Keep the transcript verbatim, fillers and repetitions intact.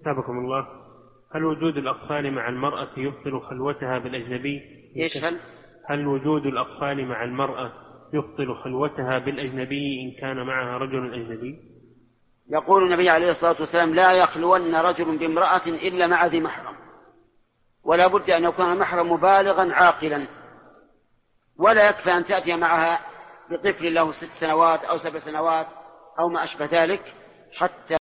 تابكم الله. هل وجود الأطفال مع المرأة يبطل خلوتها بالأجنبي؟ إيش هل؟ هل وجود الأطفال مع المرأة يبطل خلوتها بالأجنبي إن كان معها رجل أجنبي؟ يقول النبي عليه الصلاة والسلام: لا يخلون رجل بامرأة إلا مع ذي محرم، ولا بد أن يكون المحرم بالغا عاقلا، ولا يكفي أن تأتي معها بطفل له ست سنوات أو سبع سنوات أو ما أشبه ذلك حتى